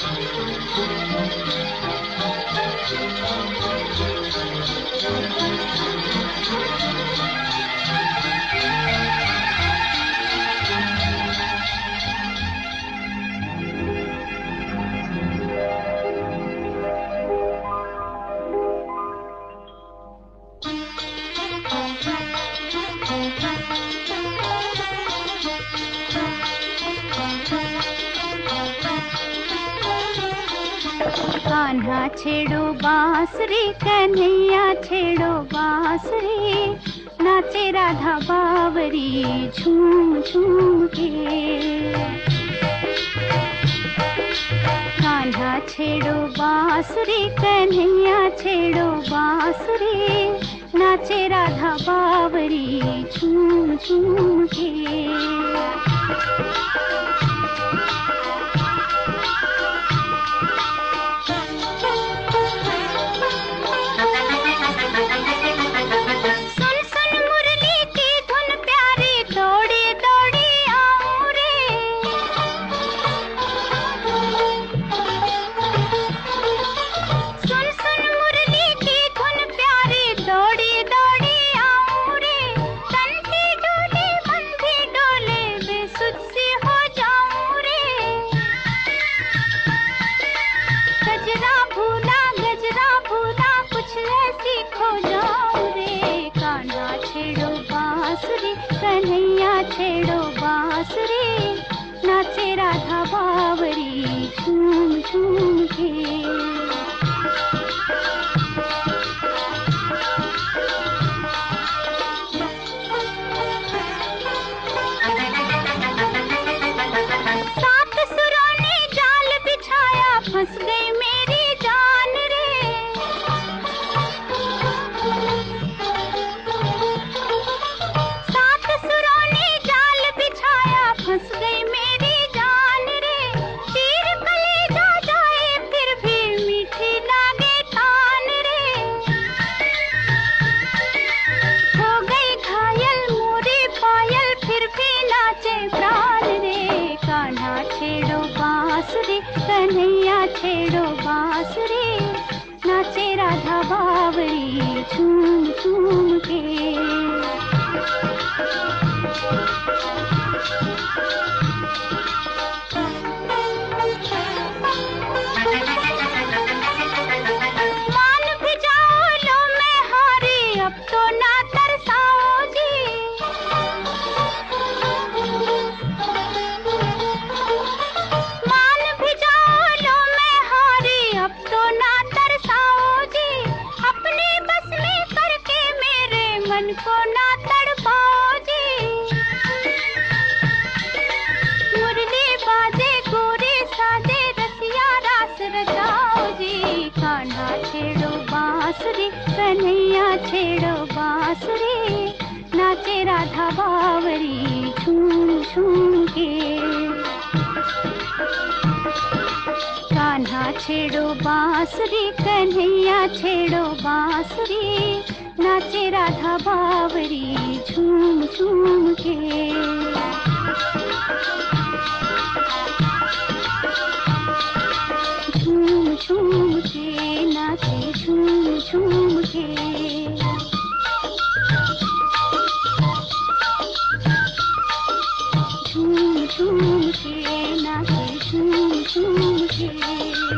कान्हा छेड़ो बांसुरी, कन्हैया छेड़ो बांसुरी, नाचे राधा बावरी झूम झूम के। कान्हा छेड़ो बांसुरी, कन्हैया छेड़ो बांसुरी, नाचे राधा बावरी झूम झूम के। कन्हैया छेड़ो बांसुरी, नाचे राधा बावरी झूम झूम के। सात सुरों ने जाल बिछाया, फंस गई मेरी जान रे। फंस गई मेरी जान रे, चीर कलेजा जाए फिर भी मीठी लागे तान रे। हो गई घायल मोरी पायल, फिर भी नाचे प्राण रे। कान्हा छेड़ो बांसुरी, कन्हैया छेड़ो बांसुरी, नाचे राधा बावरी झूम झूम के। मन को ना तड़पाओ जी, मुरली बाजे गोरे साजे, रसिया रास रचाओ जी। कान्हा छेड़ो बांसुरी, कन्हैया छेड़ो बांसुरी, नाचे राधा बावरी झूम झूम के। कान्हा छेड़ो बांसुरी, कन्हैया छेड़ो बांसुरी, नाचे राधा बावरी झूम झूम के। झूम झूम के नाचे, झूम झूम के। झूम झूम के नाचे, झूम झूम के।